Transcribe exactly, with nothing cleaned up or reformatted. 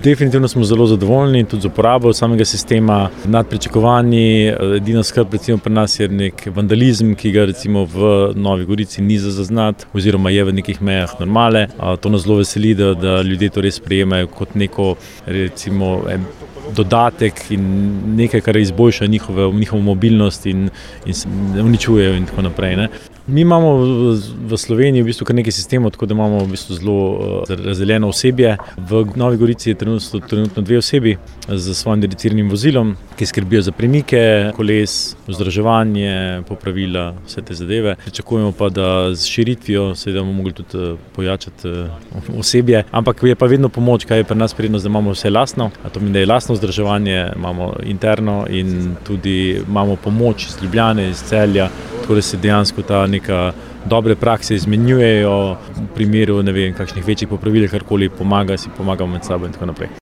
Definitivno smo zelo zadovoljni tudi z uporabo samega sistema. Nad pričakovanji, edina skrb recimo pri nas je nek vandalizem, ki ga recimo v Novi Gorici ni za zaznati oziroma je v nekih mejah normale. To nas zelo veseli, da, da ljudje to res sprejemajo kot neko recimo dodatek in nekaj, kar izboljša njihove, njihovo mobilnost in, in se uničujejo in tako naprej. Ne. Mi imamo v Sloveniji v bistvu kar nekaj sistemov, tako da imamo v bistvu zelo razdeljeno osebje. V Novi Gorici je trenutno, trenutno dve osebi z svojim dediciranim vozilom, ki skrbijo za premike koles, vzdrževanje, popravila, vse te zadeve. Pričakujemo pa, da z širitvijo seveda bomo mogli tudi pojačati osebje, ampak je pa vedno pomoč, kaj je pri nas prednost, da imamo vse lastno, a to pomeni, da je lastno vzdrževanje, imamo interno in tudi imamo pomoč iz Ljubljane, iz Celja, tako da se dejansko ta neka dobre prakse izmenjujejo v primeru, ne vem, kakšnih večjih popravil, karkoli pomaga, si pomagamo med sabo in tako naprej.